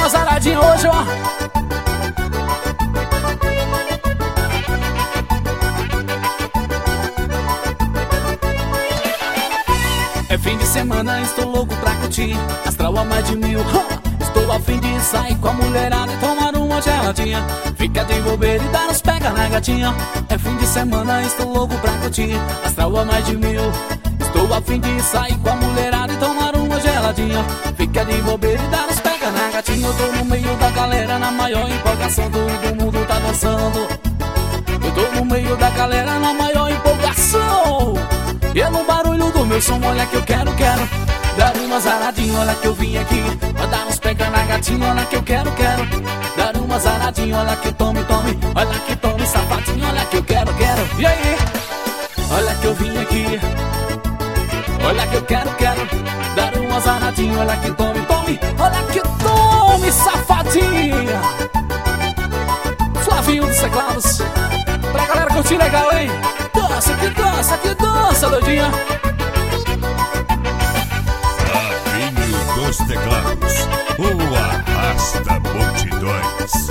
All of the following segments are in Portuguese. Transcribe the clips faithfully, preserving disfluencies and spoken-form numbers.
uma zaradinha hoje, ó. É fim de semana, estou louco pra curtir, astral a mais de mil. Estou a fim de sair com a mulherada e tomar uma geladinha. Fica de bobeira e dar uns pega na gatinha. É fim de semana, estou louco pra curtir, astral a mais de mil. Estou a fim de sair com a mulherada e tomar uma geladinha. Fica de bobeira e dar uns pega na gatinha. Eu tô no meio da galera, na maior empolgação, todo mundo tá dançando. Eu tô no meio da galera, na maior empolgação. E no barulho do meu som, olha que eu quero, quero dar uma zaradinha, olha que eu vim aqui pra dar uns pega na gatinha, olha que eu quero, quero dar uma zaradinha, olha que tome, tome, olha que tome, safadinho, olha que eu quero, quero. E aí? Olha que eu vim aqui, olha que eu quero, quero dar uma zaradinha, olha que tome, tome, olha que tome, safadinha. Flavinho dos teclados, pra galera curtir legal, hein? Dança, que dança, que dança, doidinha. Flavinho dos teclados, o arrasta multidões.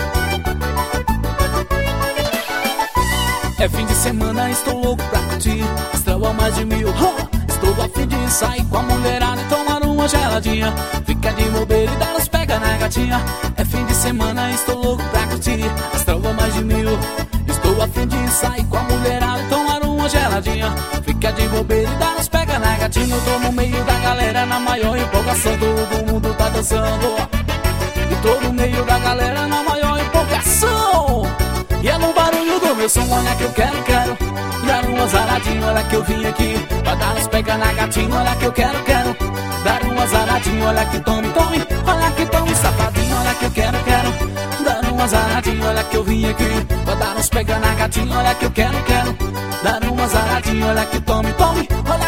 É fim de semana, estou louco pra curtir, astral a mais de mil. Estou a fim de sair com a mulherada e tomar uma geladinha. Fica de bobeira e dar uns pega na gatinha. É fim de semana, estou louco pra curtir, astral a mais de mil. Estou a fim de sair com a mulherada e tomar uma geladinha. Fica de bobeira e dar uns pega na gatinha. Eu tô no meio da galera, na maior empolgação, todo mundo tá dançando. E tô no meio da galera, na maior empolgação. E é no barulho do meu som, olha que eu quero, quero dar uma zaradinha, olha que eu vim aqui pra dar uns pega na gatinha, olha que eu quero, quero dar uma zaradinha, olha que tome, tome, olha que tome, safadinho, olha que eu quero, quero dar uma zaradinha, olha que eu vim aqui pra dar uns pega na gatinha, olha que eu quero, quero dar uma zaradinha, olha que tome, tome, olha